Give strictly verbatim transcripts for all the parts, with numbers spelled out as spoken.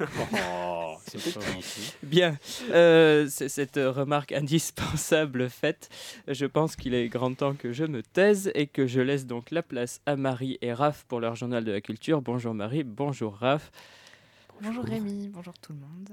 Oh, c'est petit. Bien, euh, c'est cette remarque indispensable faite. Je pense qu'il est grand temps que je me taise et que je laisse donc la place à Marie et Raph pour leur journal de la culture. Bonjour Marie, bonjour Raph. Bonjour Rémi, bonjour tout le monde.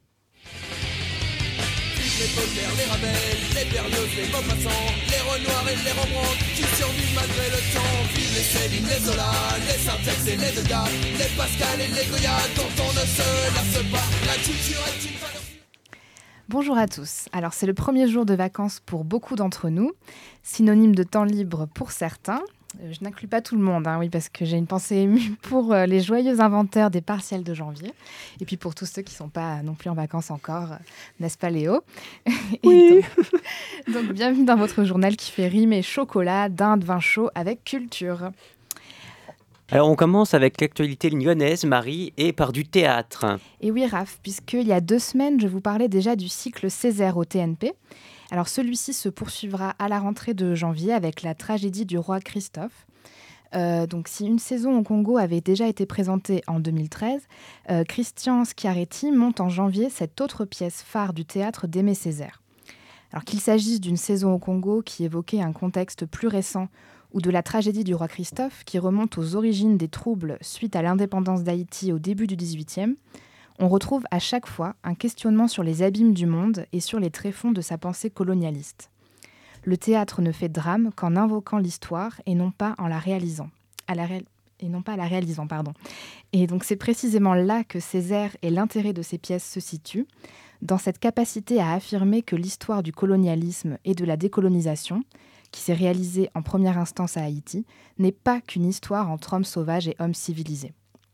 Les paupières, les ravels, les berlioz, les maupassants, les renoirs et les Rembrandt qui survivent malgré le temps. Vive les Céline, les Zola, les Sartex et les Degas, les Pascal et les Goya dont on ne se lasse pas. La culture est une valeur. Bonjour à tous. Alors c'est le premier jour de vacances pour beaucoup d'entre nous, synonyme de temps libre pour certains. Je n'inclus pas tout le monde, hein, oui, parce que j'ai une pensée émue pour euh, les joyeux inventeurs des partiels de janvier. Et puis pour tous ceux qui ne sont pas non plus en vacances encore, euh, n'est-ce pas Léo? Oui. donc, donc bienvenue dans votre journal qui fait rimer chocolat, dinde, vin chaud avec culture. Alors on commence avec l'actualité lyonnaise, Marie, et par du théâtre. Et oui Raph, puisqu'il y a deux semaines, je vous parlais déjà du cycle Césaire au T N P. Alors celui-ci se poursuivra à la rentrée de janvier avec la tragédie du roi Christophe. Euh, donc si une saison au Congo avait déjà été présentée en deux mille treize, euh, Christian Schiaretti monte en janvier cette autre pièce phare du théâtre d'Aimé Césaire. Alors qu'il s'agisse d'une saison au Congo qui évoquait un contexte plus récent ou de la tragédie du roi Christophe qui remonte aux origines des troubles suite à l'indépendance d'Haïti au début du dix-huitième, on retrouve à chaque fois un questionnement sur les abîmes du monde et sur les tréfonds de sa pensée colonialiste. Le théâtre ne fait drame qu'en invoquant l'histoire et non pas en la réalisant. À la ré... Et non pas à la réalisant, pardon. Et donc c'est précisément là que Césaire et l'intérêt de ses pièces se situent, dans cette capacité à affirmer que l'histoire du colonialisme et de la décolonisation, qui s'est réalisée en première instance à Haïti, n'est pas qu'une histoire entre hommes sauvages et hommes civilisés.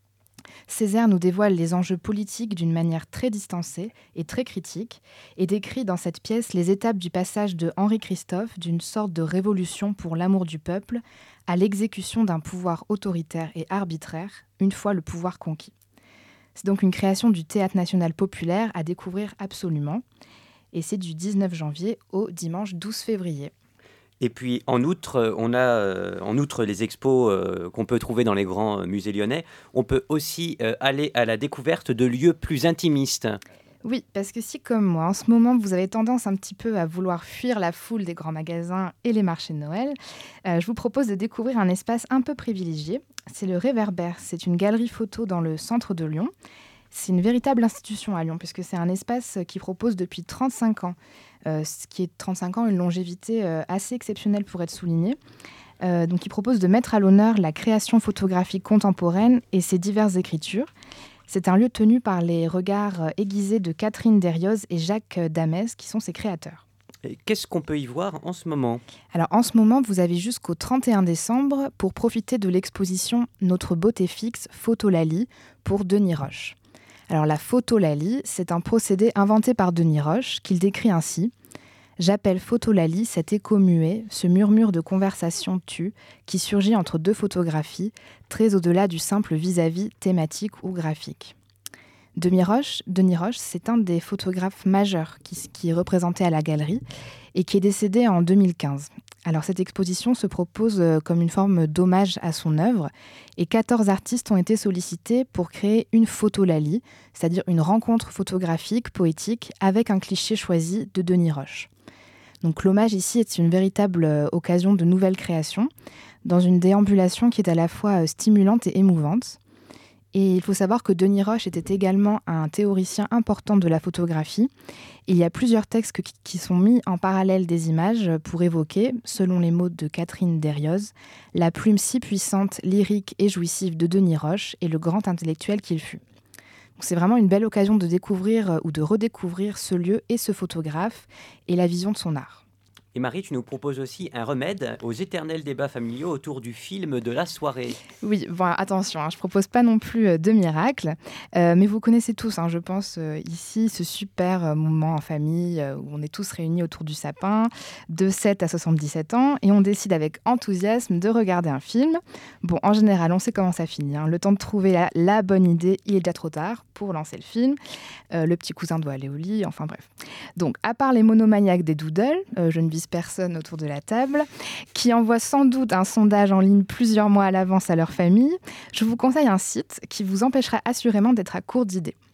Césaire nous dévoile les enjeux politiques d'une manière très distancée et très critique et décrit dans cette pièce les étapes du passage de Henri Christophe d'une sorte de révolution pour l'amour du peuple à l'exécution d'un pouvoir autoritaire et arbitraire une fois le pouvoir conquis. C'est donc une création du Théâtre national populaire à découvrir absolument et c'est du dix-neuf janvier au dimanche douze février. Et puis en outre, on a euh, en outre les expos euh, qu'on peut trouver dans les grands musées lyonnais, on peut aussi euh, aller à la découverte de lieux plus intimistes. Oui, parce que si comme moi, en ce moment, vous avez tendance un petit peu à vouloir fuir la foule des grands magasins et les marchés de Noël, euh, je vous propose de découvrir un espace un peu privilégié. C'est le Réverbère, c'est une galerie photo dans le centre de Lyon. C'est une véritable institution à Lyon, puisque c'est un espace qui propose depuis trente-cinq ans, euh, ce qui est trente-cinq ans, une longévité euh, assez exceptionnelle pour être soulignée. Euh, donc, il propose de mettre à l'honneur la création photographique contemporaine et ses diverses écritures. C'est un lieu tenu par les regards aiguisés de Catherine Derrioz et Jacques Damès, qui sont ses créateurs. Et qu'est-ce qu'on peut y voir en ce moment ? Alors, en ce moment, vous avez jusqu'au trente et un décembre pour profiter de l'exposition Notre beauté fixe, Photo Lally, pour Denis Roche. Alors, la photo Lally, c'est un procédé inventé par Denis Roche, qu'il décrit ainsi. « J'appelle photo Lally cet écho muet, ce murmure de conversation tue qui surgit entre deux photographies, très au-delà du simple vis-à-vis thématique ou graphique. » Denis Roche, Denis Roche, c'est un des photographes majeurs qui, qui est représenté à la galerie et qui est décédé en deux mille quinze. Alors cette exposition se propose comme une forme d'hommage à son œuvre et quatorze artistes ont été sollicités pour créer une photo Lally, c'est-à-dire une rencontre photographique, poétique, avec un cliché choisi de Denis Roche. Donc l'hommage ici est une véritable occasion de nouvelles créations, dans une déambulation qui est à la fois stimulante et émouvante. Et il faut savoir que Denis Roche était également un théoricien important de la photographie. Il y a plusieurs textes qui, qui sont mis en parallèle des images pour évoquer, selon les mots de Catherine Derrioz, la plume si puissante, lyrique et jouissive de Denis Roche et le grand intellectuel qu'il fut. Donc c'est vraiment une belle occasion de découvrir ou de redécouvrir ce lieu et ce photographe et la vision de son art. Et Marie, tu nous proposes aussi un remède aux éternels débats familiaux autour du film de la soirée. Oui, bon, attention, hein, je ne propose pas non plus de miracles, euh, mais vous connaissez tous, hein, je pense, euh, ici, ce super moment en famille euh, où on est tous réunis autour du sapin, de sept à soixante-dix-sept ans, et on décide avec enthousiasme de regarder un film. Bon, en général, on sait comment ça finit. Hein. Le temps de trouver la, la bonne idée, il est déjà trop tard pour lancer le film. Euh, le petit cousin doit aller au lit, enfin bref. Donc, à part les monomaniaques des doodles, euh, je ne vise personne autour de la table, qui envoient sans doute un sondage en ligne plusieurs mois à l'avance à leur famille, je vous conseille un site qui vous empêchera assurément d'être à court d'idées.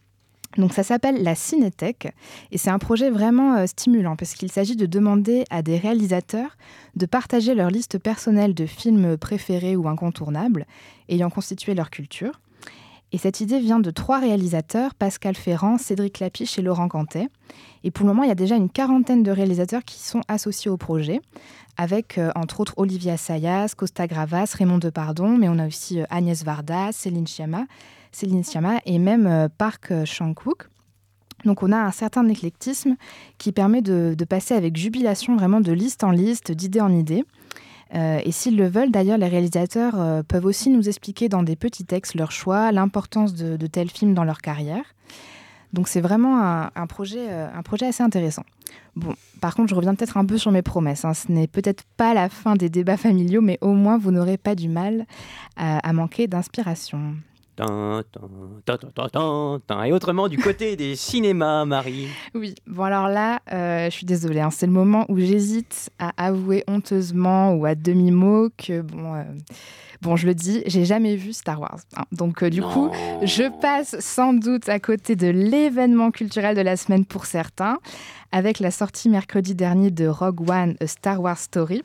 Donc ça s'appelle la Cinétech et c'est un projet vraiment euh, stimulant parce qu'il s'agit de demander à des réalisateurs de partager leur liste personnelle de films préférés ou incontournables ayant constitué leur culture. Et cette idée vient de trois réalisateurs, Pascal Ferrand, Cédric Lapiche et Laurent Cantet. Et pour le moment, il y a déjà une quarantaine de réalisateurs qui sont associés au projet, avec euh, entre autres Olivier Assayas, Costa Gravas, Raymond Depardon, mais on a aussi euh, Agnès Varda, Céline Sciamma, Céline Sciamma et même euh, Park Chan-wook. Donc on a un certain éclectisme qui permet de, de passer avec jubilation vraiment de liste en liste, d'idée en idée. Euh, et s'ils le veulent, d'ailleurs, les réalisateurs euh, peuvent aussi nous expliquer dans des petits textes leurs choix, l'importance de, de tels films dans leur carrière. Donc c'est vraiment un, un, projet, euh, un projet assez intéressant. Bon, par contre, je reviens peut-être un peu sur mes promesses. Hein. Ce n'est peut-être pas la fin des débats familiaux, mais au moins vous n'aurez pas du mal à, à manquer d'inspiration. Tin, tin, tin, tin, tin, tin. Et autrement, du côté des cinémas, Marie. Oui, bon alors là, euh, je suis désolée, hein, c'est le moment où j'hésite à avouer honteusement ou à demi-mot que, bon, euh, bon je le dis, j'ai jamais vu Star Wars. Hein. Donc euh, du non. coup, je passe sans doute à côté de l'événement culturel de la semaine pour certains, avec la sortie mercredi dernier de Rogue One, A Star Wars Story.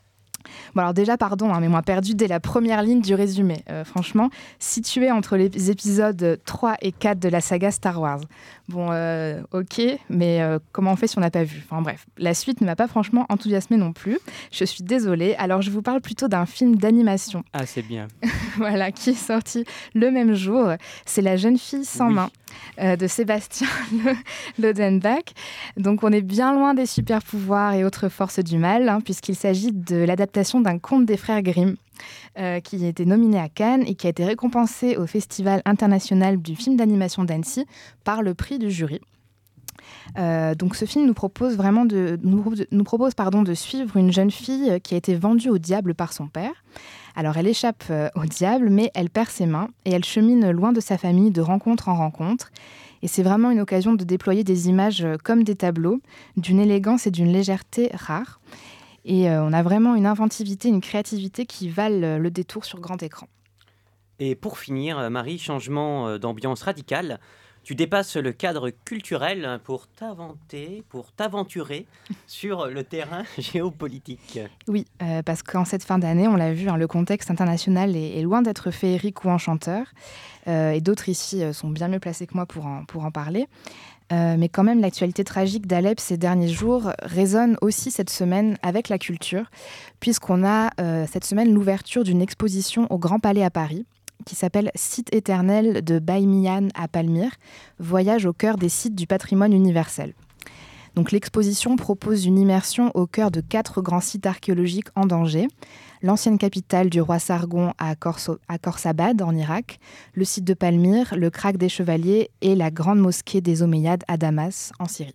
Bon alors déjà, pardon, hein, mais moi perdu dès la première ligne du résumé. Euh, franchement, situé entre les épisodes trois et quatre de la saga Star Wars. Bon, euh, ok, mais euh, comment on fait si on n'a pas vu ? Enfin bref, la suite ne m'a pas franchement enthousiasmée non plus. Je suis désolée. Alors je vous parle plutôt d'un film d'animation. Ah, c'est bien. Voilà, qui est sorti le même jour. C'est La jeune fille sans oui. main euh, de Sébastien Lodenbach. Donc on est bien loin des super pouvoirs et autres forces du mal, hein, puisqu'il s'agit de l'adaptation d'un conte des frères Grimm. Euh, qui a été nominé à Cannes et qui a été récompensé au Festival international du film d'animation d'Annecy par le prix du jury. Euh, donc ce film nous propose vraiment de, nous, nous propose, pardon, de suivre une jeune fille qui a été vendue au diable par son père. Alors elle échappe euh, au diable, mais elle perd ses mains et elle chemine loin de sa famille de rencontre en rencontre. Et c'est vraiment une occasion de déployer des images comme des tableaux, d'une élégance et d'une légèreté rares. Et euh, on a vraiment une inventivité, une créativité qui valent le détour sur grand écran. Et pour finir, Marie, changement d'ambiance radical. Tu dépasses le cadre culturel pour t'inventer, pour t'aventurer sur le terrain géopolitique. Oui, euh, parce qu'en cette fin d'année, on l'a vu, hein, le contexte international est, est loin d'être féerique ou enchanteur. Euh, et d'autres ici euh, sont bien mieux placés que moi pour en, pour en parler. Euh, mais quand même, l'actualité tragique d'Alep ces derniers jours résonne aussi cette semaine avec la culture, puisqu'on a euh, cette semaine l'ouverture d'une exposition au Grand Palais à Paris, qui s'appelle « Site éternel de Baïmian à Palmyre, voyage au cœur des sites du patrimoine universel ». Donc l'exposition propose une immersion au cœur de quatre grands sites archéologiques en danger. L'ancienne capitale du roi Sargon à, Korso, à Khorsabad en Irak, le site de Palmyre, le Krach des Chevaliers et la grande mosquée des Omeyyades à Damas en Syrie.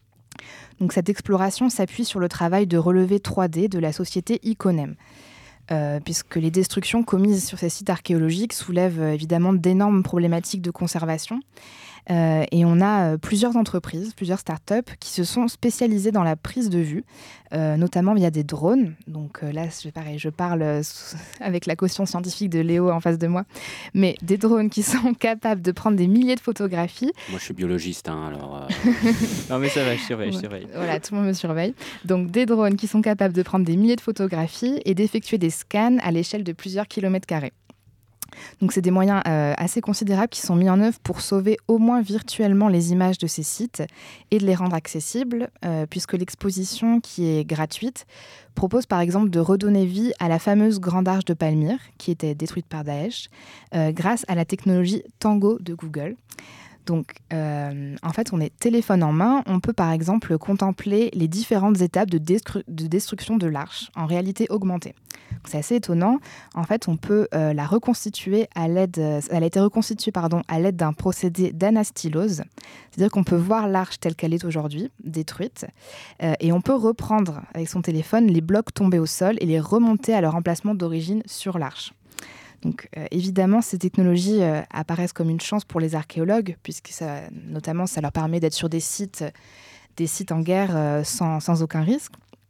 Donc cette exploration s'appuie sur le travail de relevé trois D de la société Iconem. Euh, puisque les destructions commises sur ces sites archéologiques soulèvent euh, évidemment d'énormes problématiques de conservation. Euh, et on a euh, plusieurs entreprises, plusieurs startups qui se sont spécialisées dans la prise de vue, euh, notamment via des drones. Donc euh, là, c'est pareil, je parle euh, avec la caution scientifique de Léo en face de moi, mais des drones qui sont capables de prendre des milliers de photographies. Moi, je suis biologiste, hein, alors... Euh... non mais ça va, je surveille, je Ouais. surveille. Voilà, tout le monde me surveille. Donc des drones qui sont capables de prendre des milliers de photographies et d'effectuer des scans à l'échelle de plusieurs kilomètres carrés. Donc c'est des moyens euh, assez considérables qui sont mis en œuvre pour sauver au moins virtuellement les images de ces sites et de les rendre accessibles, euh, puisque l'exposition, qui est gratuite, propose par exemple de redonner vie à la fameuse Grande Arche de Palmyre, qui était détruite par Daesh, euh, grâce à la technologie Tango de Google. Donc, euh, en fait, on est téléphone en main. On peut, par exemple, contempler les différentes étapes de, destru- de destruction de l'arche en réalité augmentée. Donc, c'est assez étonnant. En fait, on peut euh, la reconstituer à l'aide... Elle a été reconstituée, pardon, à l'aide d'un procédé d'anastylose. C'est-à-dire qu'on peut voir l'arche telle qu'elle est aujourd'hui, détruite. Euh, et on peut reprendre, avec son téléphone, les blocs tombés au sol et les remonter à leur emplacement d'origine sur l'arche. Donc euh, évidemment, ces technologies euh, apparaissent comme une chance pour les archéologues, puisque ça, notamment ça leur permet d'être sur des sites, des sites en guerre euh, sans, sans aucun risque.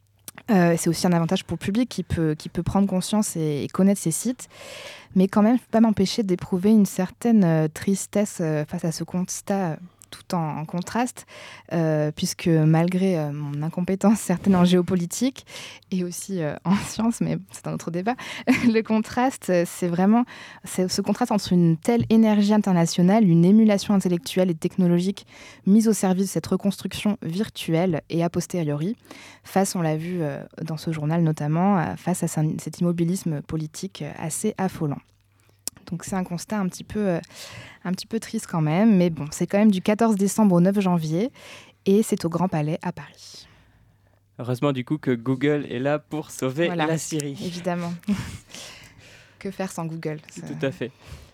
Euh, c'est aussi un avantage pour le public qui peut, qui peut prendre conscience et, et connaître ces sites. Mais quand même, je ne peux pas m'empêcher d'éprouver une certaine euh, tristesse euh, face à ce constat euh, tout en, en contraste, euh, puisque malgré euh, mon incompétence certaine en géopolitique et aussi euh, en sciences, mais c'est un autre débat, le contraste, c'est vraiment c'est ce contraste entre une telle énergie internationale, une émulation intellectuelle et technologique mise au service de cette reconstruction virtuelle et a posteriori, face, on l'a vu euh, dans ce journal notamment, euh, face à cet immobilisme politique assez affolant. Donc c'est un constat un petit peu, euh, un petit peu triste quand même, mais bon, c'est quand même du quatorze décembre au neuf janvier et c'est au Grand Palais à Paris. Heureusement du coup que Google est là pour sauver Voilà, la Syrie. Évidemment. Que faire sans Google ? Tout à fait.